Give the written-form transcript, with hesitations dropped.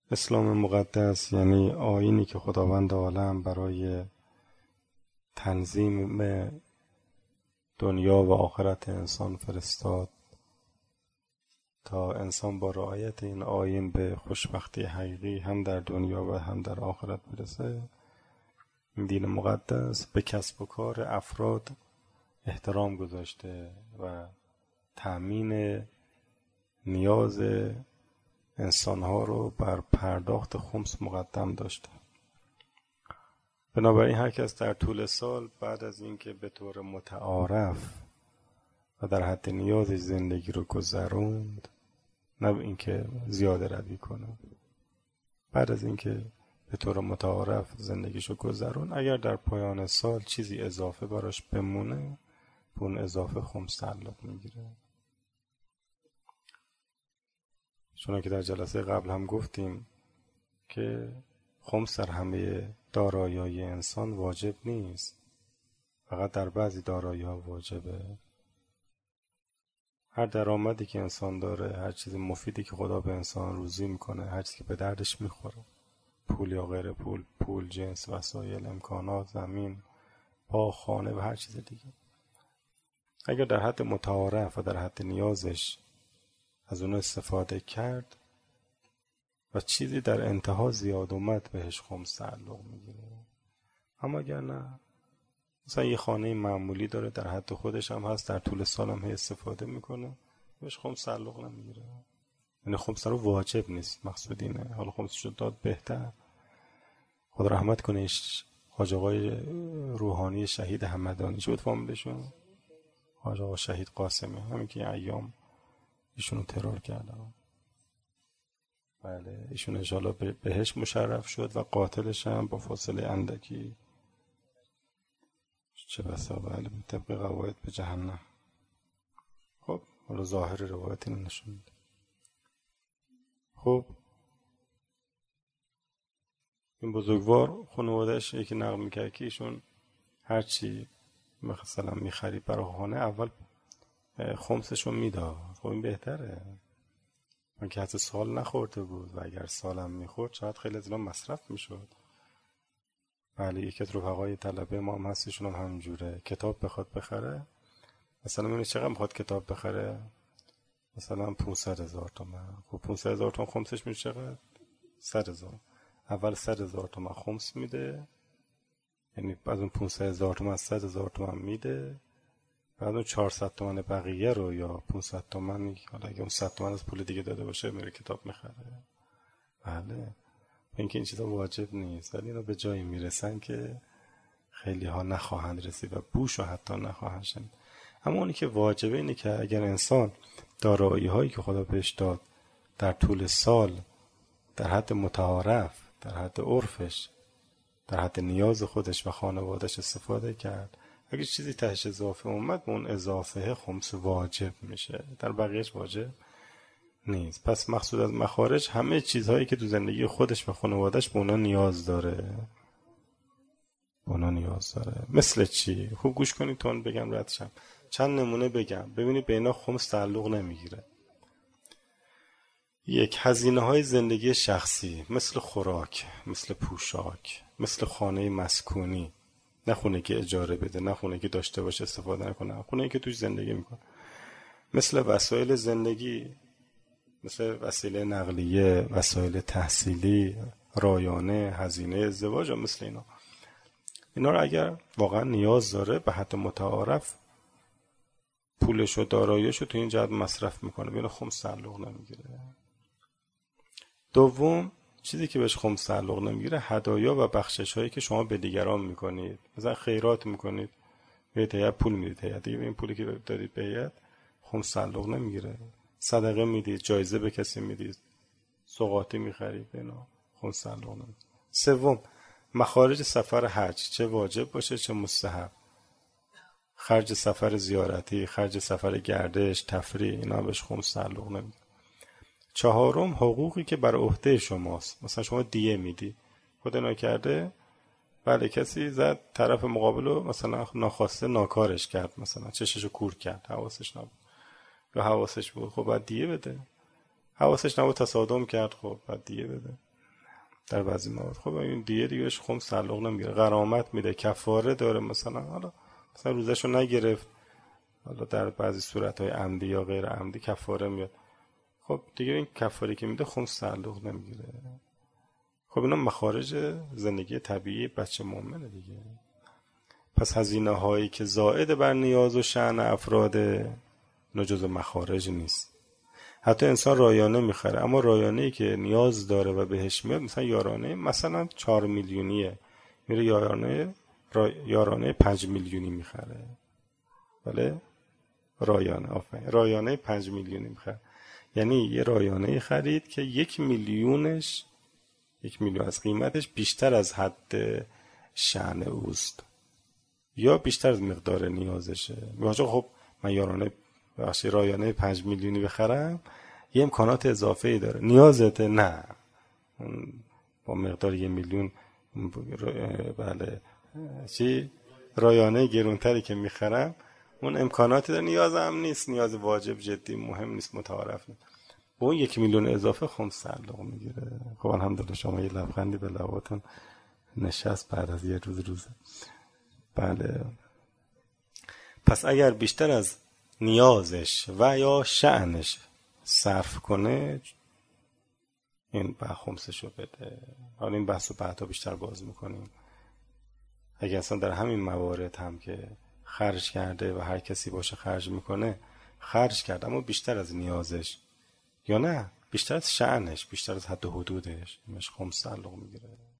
اسلام مقدس یعنی آیینی که خداوند عالم برای تنظیم دنیا و آخرت انسان فرستاد تا انسان با رعایت این آیین به خوشبختی حقیقی هم در دنیا و هم در آخرت برسه. این دین مقدس به کسب و کار افراد احترام گذاشته و تأمین نیاز انسانها رو بر پرداخت خمس مقدم داشته. بنابراین هر کس در طول سال بعد از اینکه به طور متعارف و در حد نیازش زندگی رو گذروند، نه اینکه زیاده روی کنه، بعد از اینکه به طور متعارف زندگیشو گذرون، اگر در پایان سال چیزی اضافه براش بمونه، به اون اضافه خمس تعلق میگیره. چون که در جلسه قبل هم گفتیم که خمس در همه دارایی‌های انسان واجب نیست، فقط در بعضی دارایی‌ها واجبه. هر درآمدی که انسان داره، هر چیز مفیدی که خدا به انسان روزی میکنه، هر چیزی که به دردش میخوره، پول یا غیر پول، پول، جنس، وسایل، امکانات، زمین، باغ، خانه و هر چیز دیگه، اگر در حد متعارف و در حد نیازش از اون استفاده کرد و چیزی در انتها زیاد اومد، بهش خمس تعلق میگیره. اما اگر نه، مثلا یه خانه معمولی داره، در حد خودش هم هست، در طول سال هم استفاده میکنه، بهش خمس تعلق نمیگیره. یعنی خمس رو واجب نیست، مقصود اینه. حالا خمس شد داد بهتر. خدا رحمت کنه حاج آقای روحانی شهید همدانی، چه بود فامیلشون؟ حاج آقا شهید قاسمی، همین که این ایام ایشونو ترور کردن. بله، ایشون انشاءالله بهش مشرف شد و قاتلش هم با فاصله اندکی چه بسا بله طبق قواعد به جهنم. خب حالا ظاهر روایت اینو نشون میده. خب این بزرگوار خانواده‌اش یکی نقل میکرد که ایشون هرچی مثلا میخرید برای خانه اول خمسشو میداد. خب این بهتره، من که حتی سال نخورده بود و اگر سالم میخورد شاید خیلی از اینا مصرف میشد. بله، یکی از رفقای طلبه ما هم هستیشون هم همینجوره، کتاب بخواد بخره، مثلا من چقدر میخواد کتاب بخره؟ مثلا 500,000 تومان. خب 500,000 تومان خمسش میشه چقدر؟ 100,000. اول 100,000 تومان خمس میده، یعنی از اون 500,000 تومان 100,000 تومان میده، بعد اون 400 تومان بقیه رو یا 500 تومان، حالا اگه اون 100 تومان از پول دیگه داده باشه میره کتاب میخره. بله، اینکه این چیزا واجب نیست، ولی اینا به جایی میرسن که خیلی ها نخواهند رسید و بوش رو حتی نخواهند شنید. اما اونی که واجبه اینه که اگر انسان دارایی هایی که خدا بهش داد در طول سال در حد متعارف، در حد عرفش، در حد نیاز خودش و خانوادش استفاده کرد، اگر چیزی تهش اضافه اومد، به اون اضافه خمس واجب میشه، در بقیهش واجب نیست. پس مقصود از مخارج همه چیزهایی که تو زندگی خودش و خانوادش به اونا نیاز داره. مثل چی؟ خوب گوش کنید تون بگم ردشم. چند نمونه بگم ببینید به اینا خمس تعلق نمیگیره. یک، هزینه های زندگی شخصی، مثل خوراک، مثل پوشاک، مثل خانه مسکونی، نه خونه که اجاره بده، نه خونه که داشته باشه استفاده نکنه، خونه که توش زندگی میکنه. مثل وسایل زندگی، مثل وسیله نقلیه، وسایل تحصیلی، رایانه، هزینه ازدواج، مثل اینا رو اگر واقعا نیاز داره به حد متعارف پولش و داراییش رو تو این جهت مصرف میکنه، بین خمس تعلق نمیگیره. دوم، چیزی که بهش خمس تعلق نمیگیره هدایا و بخشش هایی که شما به دیگران میکنید. مثلا خیرات میکنید، به هیئت پول میدید، هیئت دیگه این پولی که دارید به هیئت خمس تعلق نمیگیره. صدقه میدید، جایزه به کسی میدید، سوغاتی میخرید، اینا خمس تعلق نمیگیره. سوم، مخارج سفر حج، چه واجب باشه چه مستحب، خرج سفر زیارتی، خرج سفر گردش، تفریح، اینا بهش خمس تعلق نمیگیره. چهارم، حقوقی که بر عهده شماست. مثلا شما دیه میدی، خدا نکرده بله کسی زد طرف مقابلو، مثلا ناخواسته ناکارش کرد، مثلا چششو کور کرد، حواسش نبود یا حواسش بود، خب باید دیه بده. حواسش نبود تصادم کرد، خب باید دیه بده. در بعضی موارد. خب این دیگهش خمس تعلق نمیگیره، غرامت میده، کفاره داره، مثلا حالا مثلا روزشو نگرفت، حالا در بعضی صورتهای عمدی یا غیر عمدی کفاره میاد. خب دیگه این کفاری که میده خمس تعلق نمیگیره. خب اینا مخارج زندگی طبیعی بچه مومنه دیگه. پس هزینه هایی که زائد بر نیاز و شأن افراد، اینا جزو مخارج نیست. حتی انسان رایانه میخره، اما رایانه‌ای که نیاز داره و بهش میاد، مثلا یارانه مثلا 4 میلیونیه، میره یارانه 5 میلیونی میخره. بله رایانه 5 میلیونی میخره. یعنی یه رایانه خرید که 1 میلیون از قیمتش بیشتر از حد شأن اوست یا بیشتر از مقدار نیازشه. میگه خب من رایانه 5 میلیونی بخرم، یه امکانات اضافه ای داره، نیازته؟ نه، با مقدار 1 میلیون بله رایانه گرونتری که میخرم اون امکاناتی داره، نیازم نیست، نیاز واجب جدی مهم نیست، متعارف نیست. با اون 1 میلیون اضافه خمس تعلق میگیره. خب الحمدلله شما یه لبخندی به لباتون نشست بعد از یه روزه. بله. پس اگر بیشتر از نیازش و یا شأنش صرف کنه، این خمسشو بده. حالا این بحثو بعدا بیشتر باز میکنیم. اگر اصلا در همین موارد هم که خرج کرده و هر کسی باشه خرج میکنه، خرج کرده اما بیشتر از نیازش یا نه بیشتر از شأنش، بیشتر از حد و حدودش، خمس تعلق میگیره.